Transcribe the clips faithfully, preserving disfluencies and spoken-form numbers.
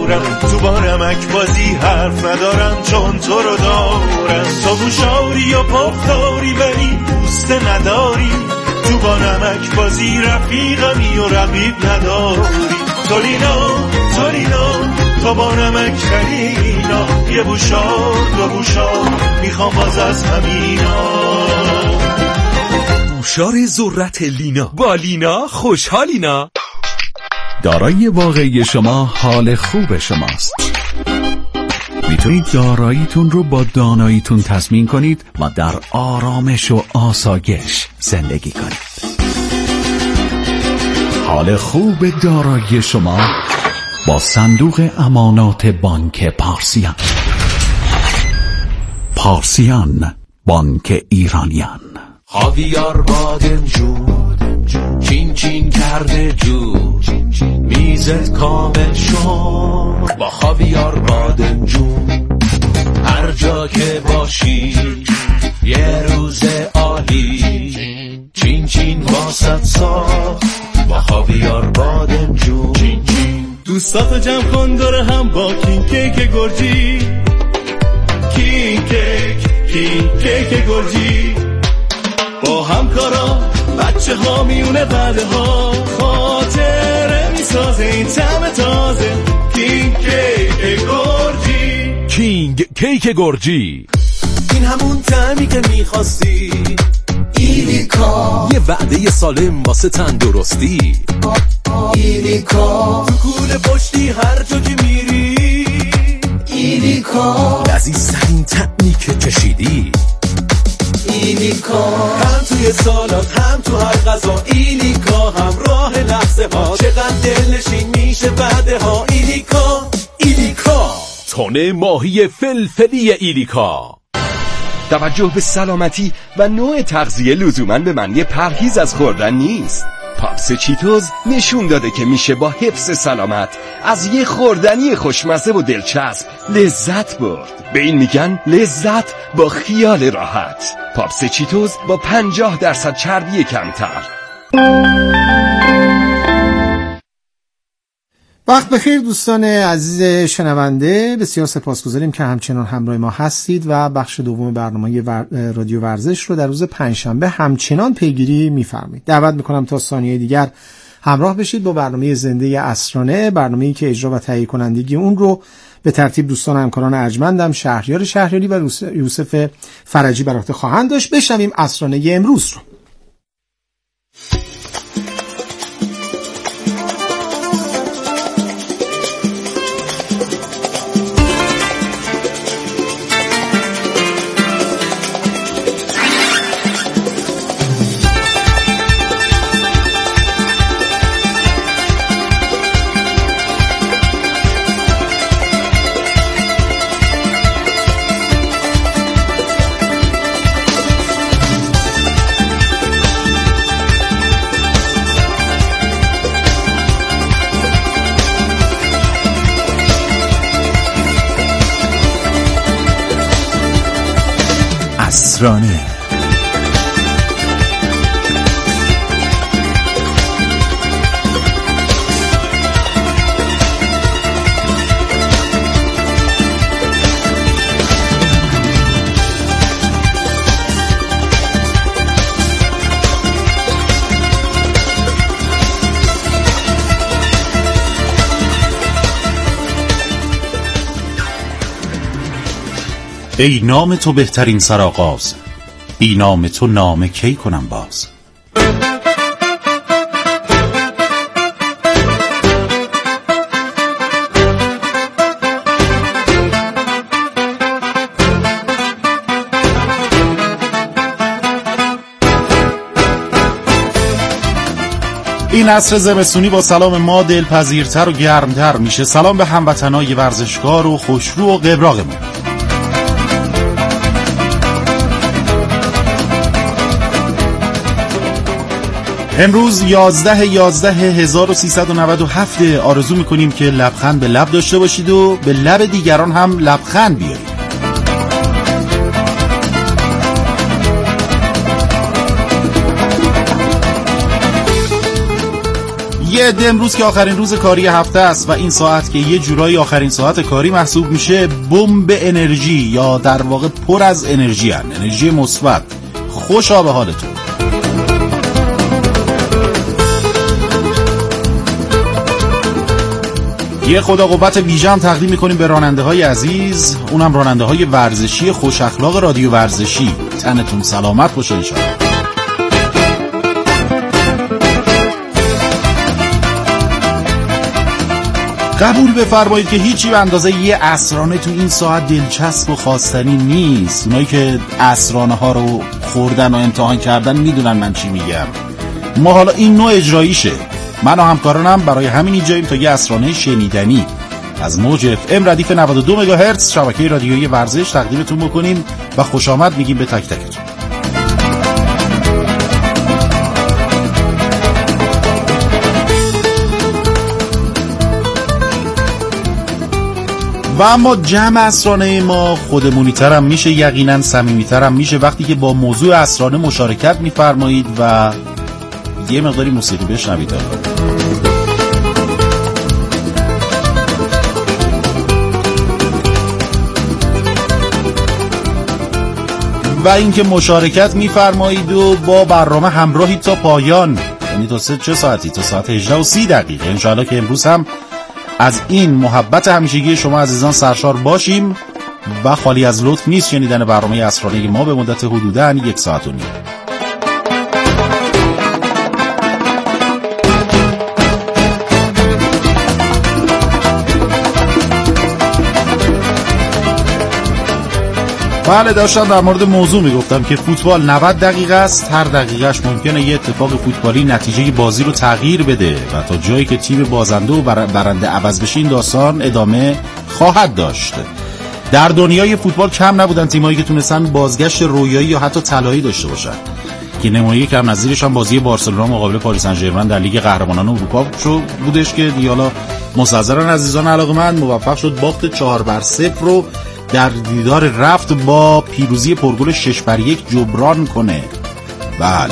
ندارم، تو با نمک بازی حرف ندارم چون تو رو دارم. تو گوشاری و پختاری ولی دوست نداری، تو با نمک بازی رفیقمی و رقیب نداری. تولینا تولینا تو با نمک خلینا، یه بوشار دو بوشار میخوام باز از همینا. بوشار ذرت لینا، با لینا خوشحالینا. دارایی واقعی شما حال خوب شماست. میتونید داراییتون رو با داناییتون تضمین کنید و در آرامش و آسایش زندگی کنید. حال خوب دارایی شما با صندوق امانات بانک پارسیان. پارسیان، بانک ایرانیان. خاویار بادمجون چین چین کرده جون، میزت کامل شد با خاویار بادمجون. هر جا که باشی یه روز عالی، چین چین واسط ساخت با خاویار بادمجون. چین چین دوستاتو جمع کن دور هم با کینگ کیک گرجی. کینگ کیک کینگ کیک گرجی، با همکارا بچه ها میونه بله ها، خاطره میسازه این طعم تازه. کینگ کیک گرجی. کینگ کیک گرجی، این همون طعمی که میخواستی. ایلیکا، یه وعده سالم واسه تندرستی. ایلیکا، تو کوله پشتی هر جا که میری. ایلیکا، لذیذترین طعمی که چشیدی. ایلیکا، هم توی سالات هم تو هر غذا. ایلیکا، همراه لحظه ها، چقدر دلنشین میشه بعده ها. ایلیکا ایلیکا تونه ماهی فلفلی ایلیکا. توجه به سلامتی و نوع تغذیه لزوماً به معنی پرهیز از خوردن نیست. پاپس چیتوز نشون داده که میشه با حفظ سلامت از یه خوردنی خوشمزه و دلچسب لذت برد. به این میگن لذت با خیال راحت. پاپس چیتوز با پنجاه درصد چربی کمتر. وقت بخیر دوستان عزیز شنونده، بسیار سپاسگزاریم که همچنان همراه ما هستید و بخش دوم برنامه ور... رادیو ورزش رو در روز پنجشنبه همچنان پیگیری می‌فرمایید. دعوت می‌کنم تا ثانیه دیگر همراه بشید با برنامه زنده اسرانه، برنامه‌ای که اجرا و تهیه کنندگی اون رو به ترتیب دوستان همکاران ارجمندم شهریار شهریاری و یوسف فرجی بر عهده خواهند داشت. بشنویم اسرانه امروز رو. اسرانه. ای نام تو بهترین سرآغاز، بی نام تو نامه کی کنم باز. این عصر زمستونی با سلام ما دلپذیرتر و گرمتر میشه. سلام به هموطنای ورزشکار و خوشرو و قبراقمون. امروز یازده یازده هزار و سیصد و نود و هفت. آرزو میکنیم که لبخند به لب داشته باشید و به لب دیگران هم لبخند بیارید. یه عده امروز که آخرین روز کاری هفته است و این ساعت که یه جورایی آخرین ساعت کاری محسوب میشه، بمب انرژی یا در واقع پر از انرژی هن. انرژی مثبت. خوشا به حالتون. یه خدا قوت ویژه هم تقدیم میکنیم به راننده های عزیز، اونم راننده های ورزشی خوش اخلاق رادیو ورزشی. تنتون سلامت باشه انشاءالله. قبول بفرمایید که هیچی به اندازه یه عصرانه تو این ساعت دلچسب و خواستنی نیست. اونایی که عصرانه ها رو خوردن و امتحان کردن میدونن من چی میگم. ما حالا این نوع اجراییشه. من و همکارانم برای همین اینجاییم تا یه عصرانه شنیدنی از موج اف ام ردیف نود و دو مگاهرتز شبکه رادیویی ورزش تقدیمتون بکنیم و خوش آمد میگیم به تک تکتون. و اما جمع عصرانه ما خودمونی‌تر هم میشه، یقیناً صمیمی‌تر هم میشه وقتی که با موضوع عصرانه مشارکت میفرمایید و یه مقداری موسیقی بشنوید. و اینکه مشارکت میفرمایید و با برنامه همراهی تا پایان، یعنی تا سه چه ساعتی؟ تا ساعت هجده و سی دقیقه انشاءالله که امروز هم از این محبت همیشگی شما عزیزان سرشار باشیم و خالی از لطف نیست شنیدن برنامه عصرانه ما به مدت حدوداً یک ساعت و نیم. بله، داشتم در مورد موضوع میگفتم که فوتبال نود دقیقه است، هر دقیقهش ممکنه یه اتفاق فوتبالی نتیجه بازی رو تغییر بده و تا جایی که تیم بازنده و برنده عوض بشه این داستان ادامه خواهد داشت. در دنیای فوتبال کم نبودن تیمایی که تونستن بازگشت رویایی یا حتی طلایی داشته باشن که نمایش کم نظیرش هم بازی بارسلونا مقابل پاریس سن ژرمن در لیگ قهرمانان اروپا شو بودش که دیالا مستحضران عزیزان علاقه‌مند موفق شد باخت چهار بر صفر رو در دیدار رفت با پیروزی پرگل شش بر یک جبران کنه. بله.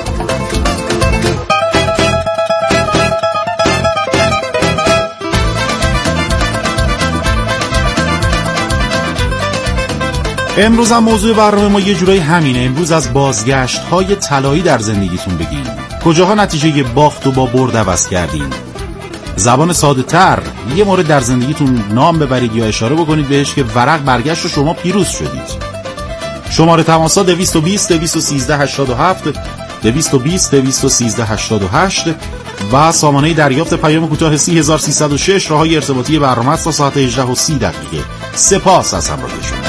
امروز هم موضوع برنامه ما یه جورایی همینه. امروز از بازگشت های طلایی در زندگیتون بگیم. کجاها نتیجه باخت و با برد عوض کردین؟ زبان ساده تر یه مورد در زندگیتون نام ببرید یا اشاره بکنید بهش که ورق برگشت و شما پیروز شدید. شماره تماسا دویست و بیست دویست و سیزده هشتاد و هفت دویست و بیست دویست و سیزده هشتاد و هشت و سامانه دریافت پیام کوتاه سی هزار و سیصد و شش راههای ارتباطی برنامه تا ساعت هجده و سی دقیقه. سپاس از همراهی شما.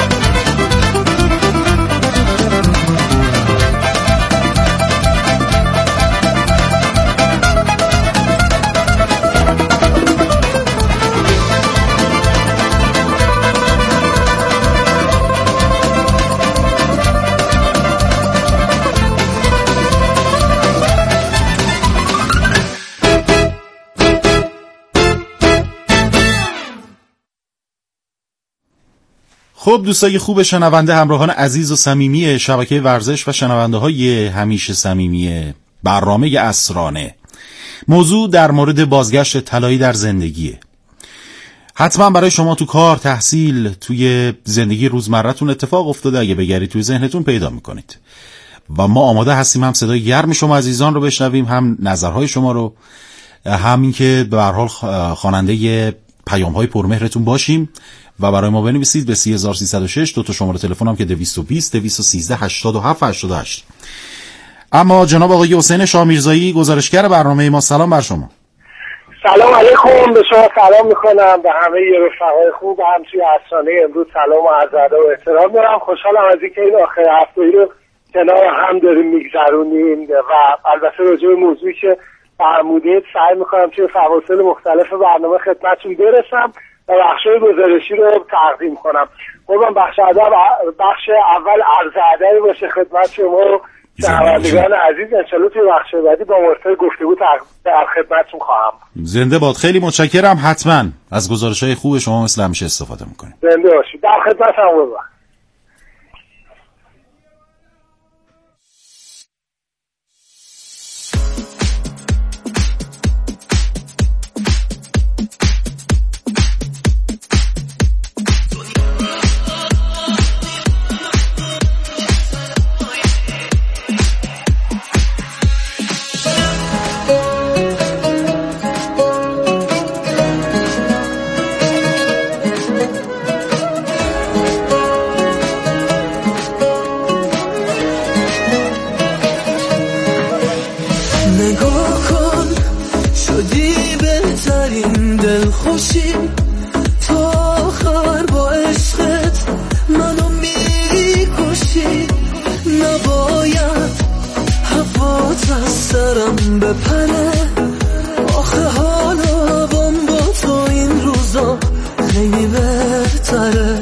خب دوستای خوب شنونده، همراهان عزیز و صمیمی شبکه ورزش و شنونده های همیشه صمیمی برنامه عصرانه، موضوع در مورد بازگشت طلایی در زندگیه. حتما برای شما تو کار، تحصیل، توی زندگی روزمرتون اتفاق افتاده، اگه بگردید توی ذهنتون پیدا میکنید و ما آماده هستیم هم صدای گرم شما عزیزان رو بشنویم، هم نظرهای شما رو، همین که به هر حال خواننده پیام‌های پرمهرتون باشیم و برای ما بنویسید به سی هزار و سیصد و شش. دو تا شماره تلفن هم که دویست و بیست دویست و سیزده هشتاد و هفت هشتاد و هشت. اما جناب آقای حسین شامیرزایی گزارشگر برنامه ما، سلام بر شما. سلام علیکم، به شما سلام میکنم، به همه رفقای خوب هم توی عصرانه امروز سلام و عرض ادب و احترام دارم. خوشحالم از اینکه این آخر هفته‌ای رو کنار هم داریم میگذرونیم و البته راجع به موضوعی که فرمودید سعی میکنم توی فواصل مختلف برنامه خدمتتون برسم و بخشای گزارشی رو تقدیم کنم. قربان بخش ادب بخش اول عرض ادبی باشه خدمت شما و شنوندگان عزیز. انشالله توی بخش بعدی با مرتبط گفتگو در خدمتتون خواهم. زنده باد. خیلی متشکرم. حتما از گزارش‌های خوب شما مثل همیشه استفاده می‌کنیم. زنده باشید. در خدمتم قربان. هی بهتره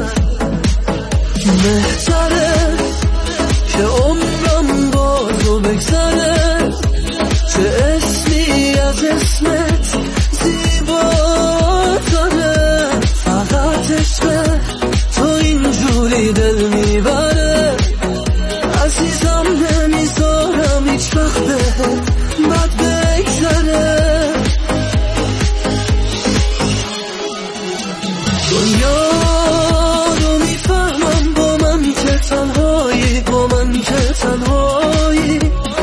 بهتره که عمرم با تو بگذره، چه اسمی از اسمت زیباتره، فقط عشق تو اینجوری دل میبره، عزیزم نمیذارم هیچ وقت بد بگذره. دنیا رو میفهمم با من که تنهایی، با من که تنهایی،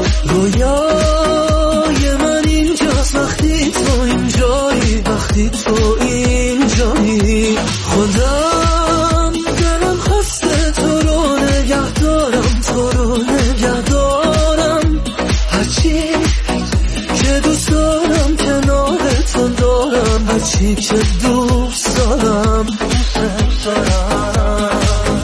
رویای من اینجاست وقتی تو اینجایی، وقتی تو اینجایی. خودم دلم خواسته تو رو نگه دارم، تو رو نگه دارم، هرچی که دوست دارم کنارتون دارم، هرچی که دوست دارم دوست دارم.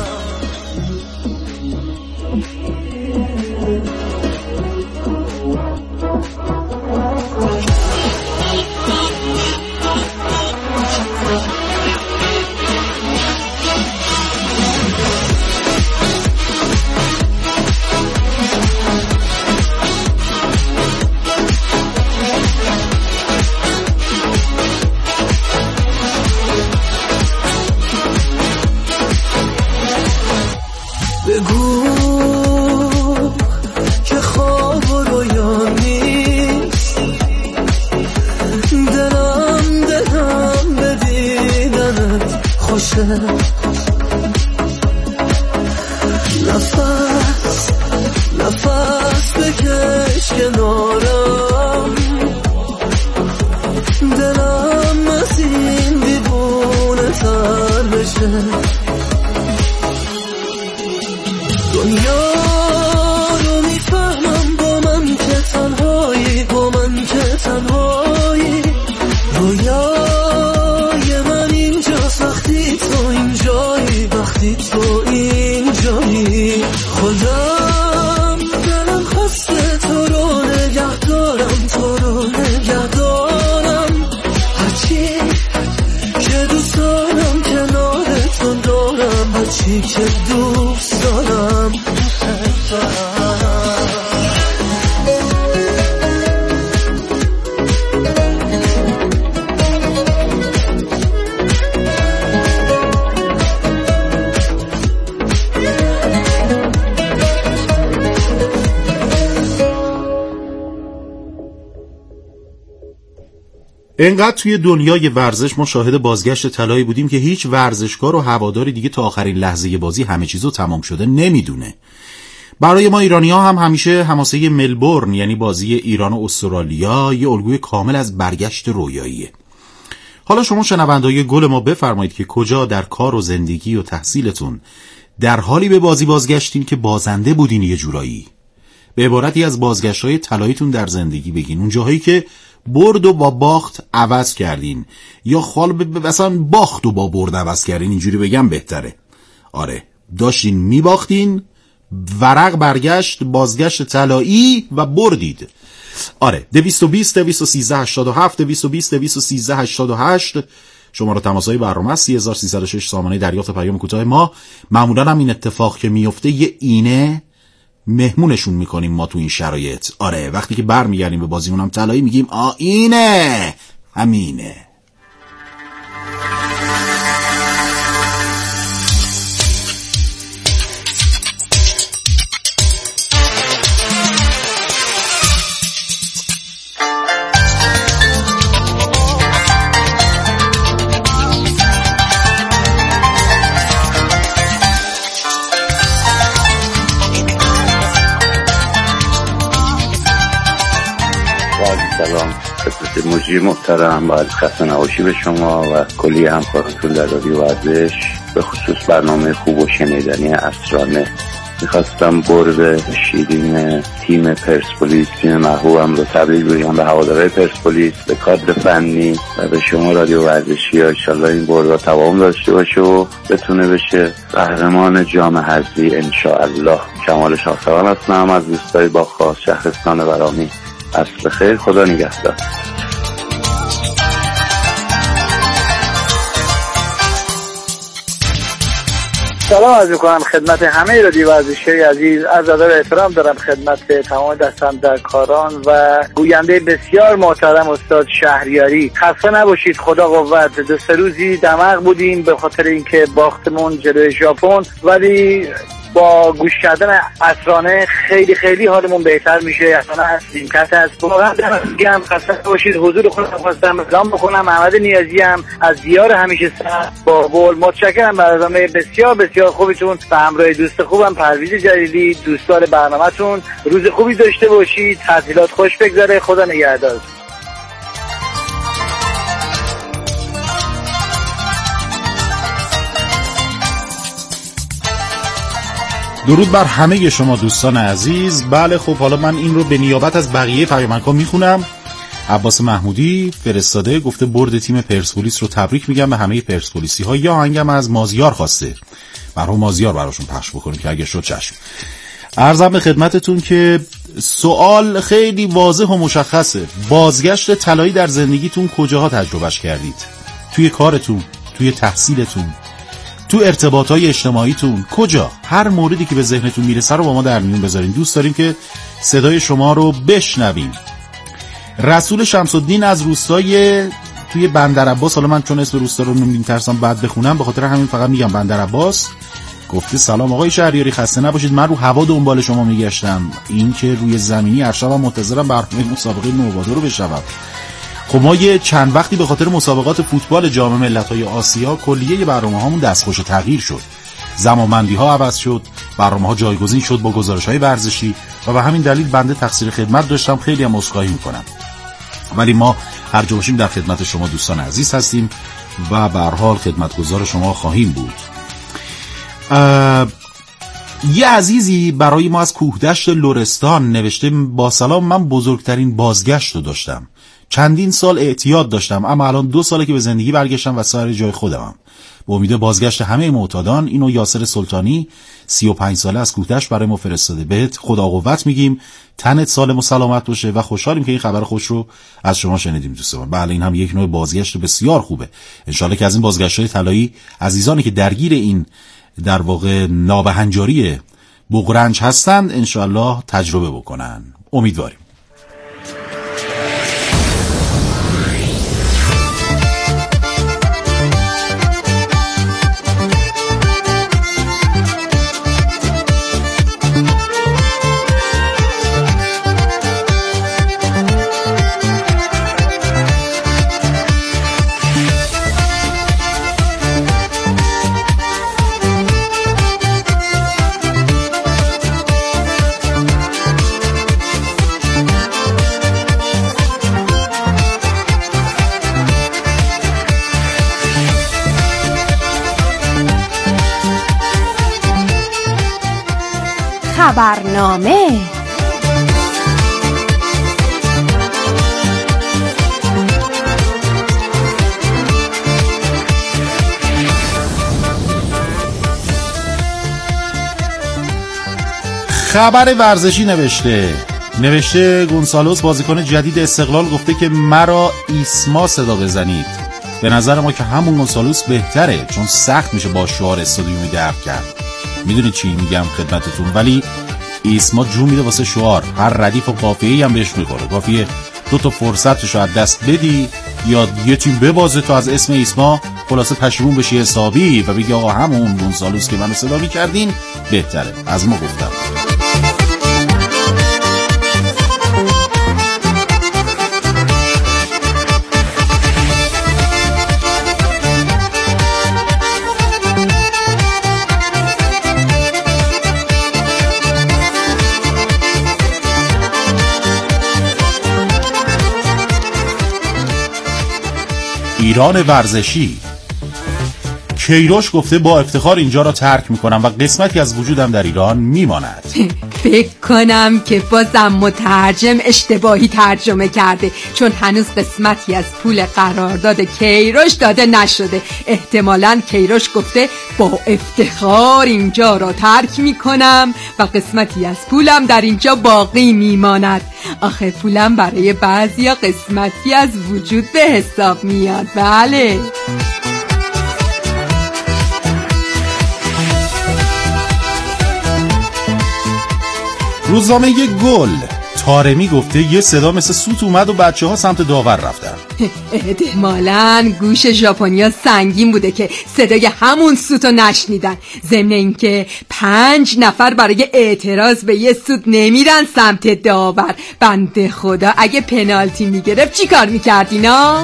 بگو که خواب و رویا نیست، دلم دلم به دیدنت خوشه، نفس نفس بکش کنارم، دلم از این دیوونه تر بشه. دنیا رو میفهمم با من که تنهایی، با من که تنهایی، رویای من اینجاست وقتی تو اینجایی، وقتی تو اینجایی. خودم دلم خواسته تو رو نگه دارم، تو رو نگه دارم، هرچی که دوست دارم کنارتون دارم، هرچی که دوست دارم دوست دارم. اینقدر توی دنیای ورزش ما شاهد بازگشت طلایی بودیم که هیچ ورزشکار و هواداری دیگه تا آخرین لحظه بازی همه چیزو تمام شده نمیدونه. برای ما ایرانی‌ها هم همیشه حماسه ملبورن، یعنی بازی ایران و استرالیا، یه الگوی کامل از برگشت رویاییه. حالا شما شنونده‌های گل ما بفرمایید که کجا در کار و زندگی و تحصیلتون در حالی به بازی بازگشتین که بازنده بودین یه جورایی. به عبارتی از بازگشت‌های طلاییتون در زندگی بگین، اون جاهایی که برد و با باخت عوض کردین، یا خال ب... مثلا باخت و با برد عوض کردین، اینجوری بگم بهتره. آره، داشتین میباختین، ورق برگشت، بازگشت طلایی و بردید. آره، دویست و بیست دویست و سیزده هشتاد و هفت دویست و بیست دویست و سیزده هشتاد و هشت شماره تماس‌های برنامه است. سه هزار و سیصد و شش سامانه دریافت پیام کوتاه ما. معمولا هم این اتفاق که میفته یه اینه مهمونشون میکنیم ما تو این شرایط. آره، وقتی که برمیگردیم به بازیمون هم طلایی میگیم آ اینه، همینه. سلام خدمت مجری محترم، باید خسته نباشی به شما و کلی همکارانتون در رادیو ورزش، به خصوص برنامه خوب و شنیدنی اسرانه. میخواستم برد شیرین تیم پرسپولیس، تیم محبوبم رو تبریک بگم به هوادارهای پرسپولیس، به کادر فنی و به شما رادیو ورزشی. ان شاءالله این برد رو تمام داشته باشه و بتونه بشه قهرمان جام حذفی ان شاء الله. کمال شاکران هستم از روستای باغ‌خواست، شهرستان ورامین. عصر خیر، خدا نگهدار. سلام عرض می‌کنم خدمت همه رادیو ورزشی عزیز. از ادب احترام دارم خدمت تمام دستم در کاران و گوینده بسیار محترم استاد شهریاری. خسته نباشید، خدا قوت. دو سه روزی دماغ بودیم به خاطر اینکه باختمون جلوی ژاپن، ولی با گوش کردن عصرانه خیلی خیلی حالمون بهتر میشه. عصرانه از نیمکت هست. واقعا میگم خسته باشید. حضور خودم خواستم اعلام بکنم. احمد نیازی هم از دیار همیشه سر با بول. متشکرم برنامه بسیار بسیار خوبتون و همراه دوست خوبم پرویز جلیلی. دوستان برنامه‌تون روز خوبی داشته باشید. تعطیلات خوش بگذره. خدا نگهدار. درود بر همه شما دوستان عزیز. بله خب حالا من این رو به نیابت از بقیه پیامک‌ها میخونم. عباس محمودی فرستاده گفته برد تیم پرسپولیس رو تبریک میگم به همه پرسپولیسی ها. یا آهنگم از مازیار خواسته، برای مازیار براشون پخش بکنیم که اگه شد چشم. عرضم به خدمتتون که سوال خیلی واضح و مشخصه. بازگشت طلایی در زندگیتون کجاها تجربهش کردید؟ توی کارتون، توی تحصیلتون، تو ارتباطهای اجتماعیتون، کجا؟ هر موردی که به ذهنتون میرسه رو با ما در میون بذارین. دوست داریم که صدای شما رو بشنویم. رسول شمس‌الدین از روستای توی بندرعباس، حالا من چون اسم روستا رو نمی‌ترسم بعد بخونم به خاطر همین فقط میگم بندرعباس، گفته سلام آقای شهریاری، خسته نباشید. من رو هوا دنبال شما میگشتم، این که روی زمینی ارشدم منتظرم برنامه مسابقه نوبادو رو بشنوم. خب ما یه چند وقتی به خاطر مسابقات فوتبال جام ملت‌های آسیا کلیه برنامه‌هامون دستخوش تغییر شد. زمانبندی‌ها عوض شد، برنامه‌ها جایگزین شد با گزارش‌های ورزشی و به همین دلیل بنده تقصیر خدمت داشتم. خیلی هم عذرخواهی می‌کنم. ولی ما هر جا باشیم در خدمت شما دوستان عزیز هستیم و به هر حال خدمتگزار شما خواهیم بود. یه عزیزی برای ما از کوهدشت لرستان نوشته با سلام، من بزرگترین بازگشت رو داشتم. چندین سال اعتیاد داشتم اما الان دو ساله که به زندگی برگشتم و سر جای خودمم. به امید بازگشت همه معتادان. اینو یاسر سلطانی سی و پنج ساله از کوهدشت برای ما فرستاده. بهت خدا قوت میگیم، تنت سالم و سلامت باشه و خوشحالیم که این خبر خوش رو از شما شنیدیم دوستان. بله این هم یک نوع بازگشت بسیار خوبه. انشالله که از این بازگشت‌های طلایی عزیزانی که درگیر این در واقع نابهنجاری بغرنج هستند انشالله تجربه بکنن. امیدواریم. خبرنامه. خبر ورزشی نوشته نوشته گونسالوس بازیکن جدید استقلال گفته که مرا ایسما صدا بزنید. به نظر ما که همون گونسالوس بهتره، چون سخت میشه با شعار استادیومی درک کرد. میدونید چی میگم خدمتتون، ولی ایسما جون میده واسه شعار. هر ردیف و قافیه‌ای هم بهش میخوره. قافیه دو تا فرصتشو از دست بدی یا یه تیم ببازه تو از اسم ایسما خلاصه پشیمون بشی حسابی و بگی آقا همون گونسالوس که منو صدا می‌کردین بهتره. از ما گفتم. ایران ورزشی. کیروش گفته با افتخار اینجا را ترک میکنم و قسمتی از وجودم در ایران میماند. فکر کنم که بازم مترجم اشتباهی ترجمه کرده، چون هنوز قسمتی از پول قرارداد کیروش داده نشده. احتمالاً کیروش گفته با افتخار اینجا را ترک میکنم و قسمتی از پولم در اینجا باقی میماند. آخه پولم برای بعضیا قسمتی از وجود به حساب میاد. بله روزنامه گل طارمی گفته یه صدا مثل سوت اومد و بچه ها سمت داور رفتن. احتمالاً گوش ژاپنیا سنگین بوده که صدای همون سوتو نشنیدن. ضمن اینکه پنج نفر برای اعتراض به یه سوت نمیرن سمت داور. بنده خدا اگه پنالتی میگرفت چی کار میکردینا؟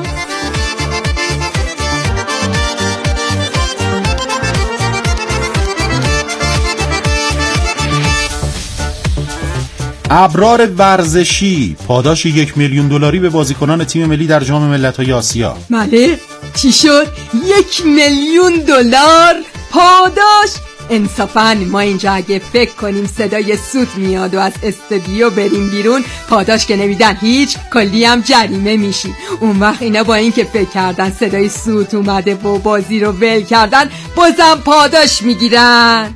ابرار ورزشی پاداش یک میلیون دلاری به بازیکنان تیم ملی در جام ملت‌های آسیا. بله چی شد؟ یک میلیون دلار پاداش؟ انصافاً ما اینجا اگه فکر کنیم صدای سوت میاد و از استودیو بریم بیرون پاداش که نمیدن هیچ، کلی هم جریمه میشیم. اون وقت اینا با این که فکر کردن صدای سوت اومده و بازی رو ول کردن بازم پاداش میگیرن.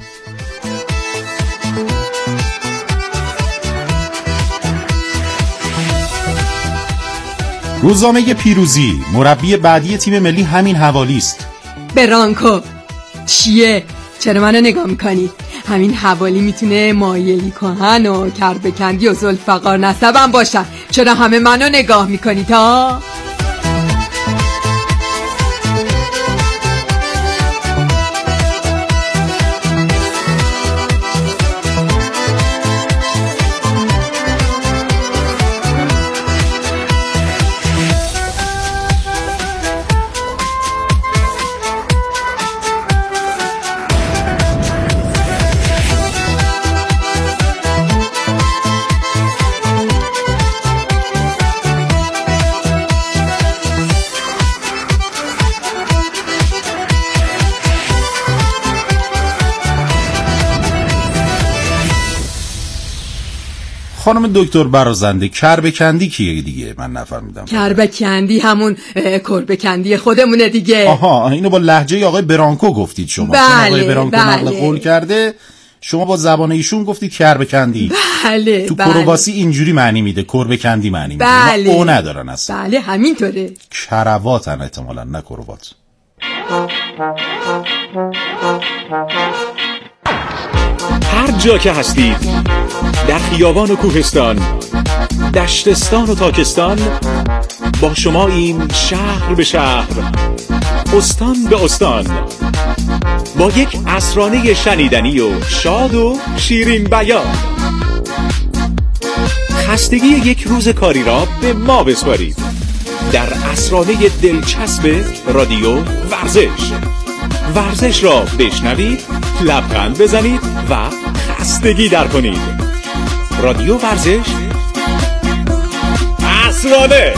روزنامه پیروزی مربی بعدی تیم ملی همین حوالی است. برانکو چیه؟ چرا منو نگاه میکنی؟ همین حوالی میتونه مایلی کهن و کربکندی و ذوالفقار نسبم باشن. چرا همه منو نگاه میکنی تا؟ خانم دکتر برازنده کربکندی کیه دیگه؟ من نفهمیدم. کربکندی همون کربکندی خودمونه دیگه. آها اینو با لهجه آقای برانکو گفتید شما. بله آقای برانکو بله. نقل قول کرده، شما با زبان ایشون گفتید کربکندی. بله تو بله. کرواسی اینجوری معنی میده، کربکندی معنی میده. بله. او ندارن اصلا. بله همینطوره. کرواتن احتمالاً، نه کروات. هر جا که هستید، در خیابان و کوهستان، دشتستان و تاکستان، با شما این شهر به شهر، استان به استان، با یک اسرانه شنیدنی و شاد و شیرین بیان. خستگی یک روز کاری را به ما بسپارید در اسرانه دلچسب رادیو ورزش. ورزش را بشنوید، لبخند بزنید و خستگی در کنید. رادیو ورزش اسرانه.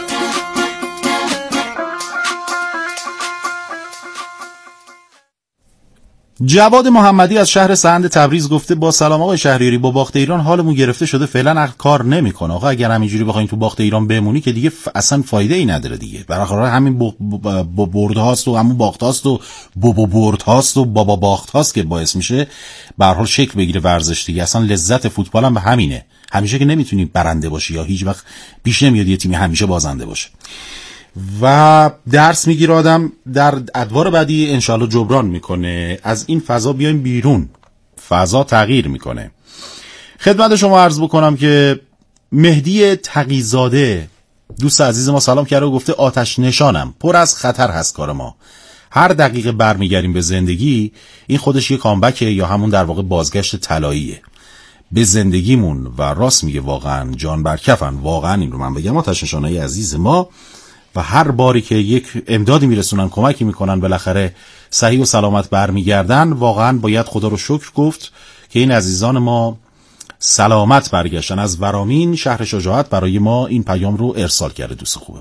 جواد محمدی از شهر سند تبریز گفته با سلام آقای شهریاری، با باخت ایران حالمون گرفته شده، فعلا کار نمیکنه. آقا اگر همینجوری بخواین تو باخت ایران بمونی که دیگه ف... اصلا فایده ای نداره دیگه. برای همین با ب... ب... برد هاست و همون باخت هاست و بابا برد هاست و بابا باخت هاست که باعث میشه به هر حال شکل بگیره ورزش دیگه. اصلا لذت فوتبال هم به همینه. همیشه که نمیتونی برنده باشی یا هیچ وقت پیش نمیاد یه تیمی همیشه بازنده باشه. و درس میگیره آدم، در ادوار بعدی انشالله جبران میکنه. از این فضا بیایم بیرون، فضا تغییر میکنه. خدمت شما عرض بکنم که مهدی تقیزاده دوست عزیز ما سلام کرده و گفته آتش نشانم، پر از خطر هست کار ما، هر دقیقه برمیگردیم به زندگی. این خودش یه کامبکه یا همون در واقع بازگشت طلاییه به زندگیمون. و راست میگه واقعا جان برکفن. واقعا این رو من بگم، آتش نشانای عزیز ما و هر باری که یک امدادی میرسونن، کمکی میکنن، بالاخره صحیح و سلامت برمیگردن، واقعا باید خدا رو شکر گفت که این عزیزان ما سلامت برگشتن. از ورامین شهر شجاعت برای ما این پیام رو ارسال کرده دوست خوبمون.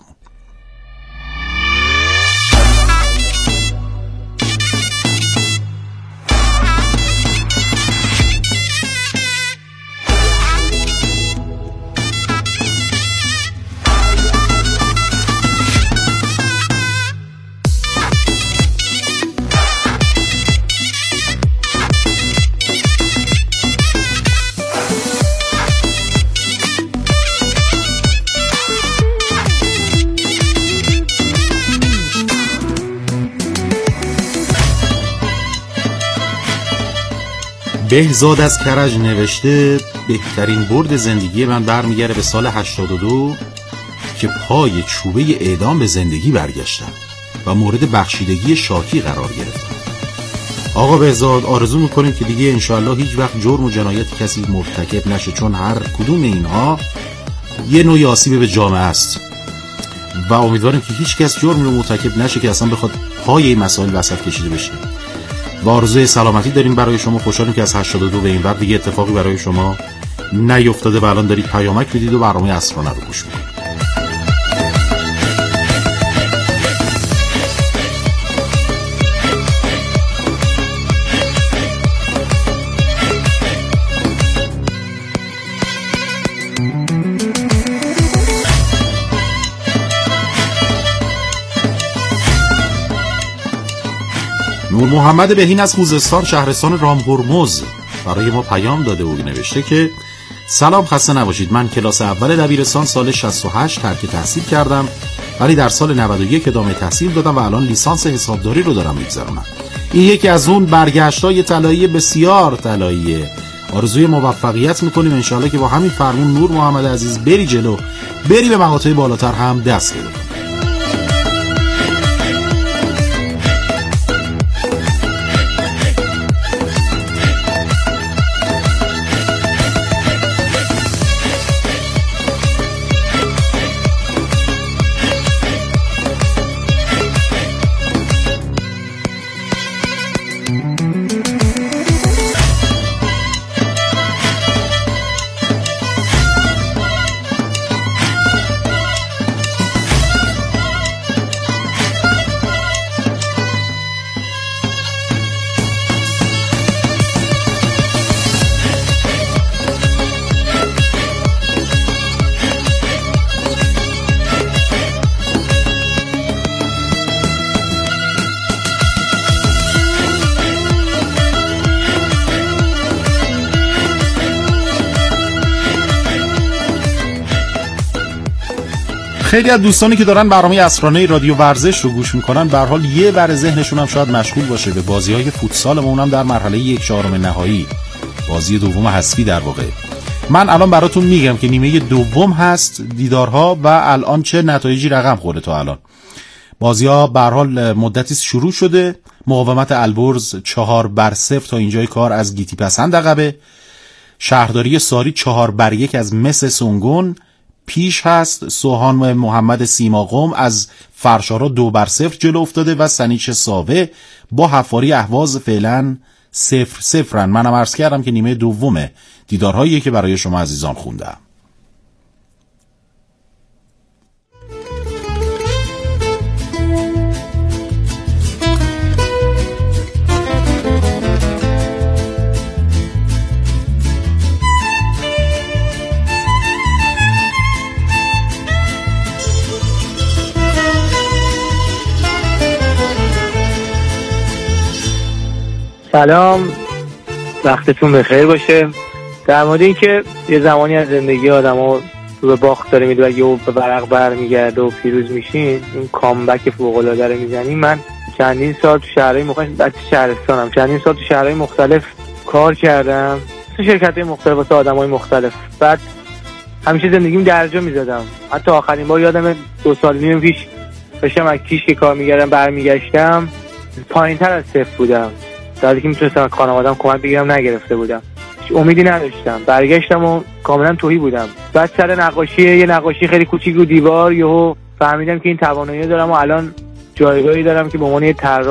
بهزاد از کرج نوشته بهترین برد زندگی من برمیگره به سال هشتاد و دو که پای چوبه اعدام به زندگی برگشتم و مورد بخشیدگی شاکی قرار گرفتم. آقا بهزاد آرزو میکنیم که دیگه انشاءالله هیچ وقت جرم و جنایت کسی مرتکب نشه، چون هر کدوم اینها یه نوع آسیب به جامعه است و امیدواریم که هیچ کس جرم رو مرتکب نشه که اصلا بخواد پای این مسائل وسط کشیده بشه. و آرزوی سلامتی داریم برای شما. خوشحالیم که از هشتاد و دو به این بعد دیگه اتفاقی برای شما نیفتاده و الان دارید پیامک بدید و برنامه اسرانه رو گوش میکنید. نور محمد بهین از خوزستان شهرستان رامهرمز برای ما پیام داده و نوشته که سلام، خسته نباشید. من کلاس اول دبیرستان سال شصت و هشت ترک تحصیل کردم، ولی در سال نود و یک ادامه تحصیل دادم و الان لیسانس حسابداری رو دارم میگذرونم. این یکی از اون برگشتای طلایی بسیار طلاییه. آرزوی موفقیت میکنیم انشالله که با همین فرمون نور محمد عزیز بری جلو، بری به مقاطع بالاتر هم دست پیدا کنی. خیلی از دوستانی که دارن برنامه اسرانه رادیو ورزش رو گوش میکنن به هر حال یه ور ذهنشون هم شاید مشغول باشه به بازی‌های فوتسال ما، اونم در مرحله یک چهارم نهایی، بازی دوم حذفی در واقع. من الان براتون میگم که نیمه دوم هست دیدارها و الان چه نتایجی رقم خورده. تا الان بازی‌ها به هر حال مدتی شروع شده. مقاومت البرز چهار بر صفر تا اینجای کار از گیتی پسند عقبه. شهرداری ساری چهار بر یک از مس سونگون پیش هست. سوهان محمد سیماقم از فرشارا دو بر صفر جلو افتاده و سنیچ ساوه با حفاری اهواز فعلا صفر صفرن. منم عرض کردم که نیمه دومه دیدارهایی که برای شما عزیزان خوندم. سلام، وقتتون بخیر باشه. در مورد این که یه زمانی از زندگی آدم ها به باخت داره میده و یه به ورق بر میگرده و پیروز میشین، این کامبک فوق‌العاده رو میزنی. من چندین سال تو شهرهای مختلف، بعد شهرستانم چندین سال تو شهرهای مختلف کار کردم، تو شرکت‌های مختلف واسه آدم‌های مختلف. بعد همیشه زندگیم درجا میزدم. حتی آخرین بار یادم دو سال نیم پیش داشتم از کیش که کار می‌کردم برمیگشتم، پایین‌تر از صفر بودم. در حالی که میتونستم از خانواده‌ام کمک بگیرم نگرفته بودم، هیچ امیدی نداشتم. برگشتم و کاملا توهی بودم. بعد سر نقاشی یه نقاشی خیلی کوچیک رو دیوار یهو فهمیدم که این توانایی دارم و الان جایگاهی دارم که به عنوان یه طراح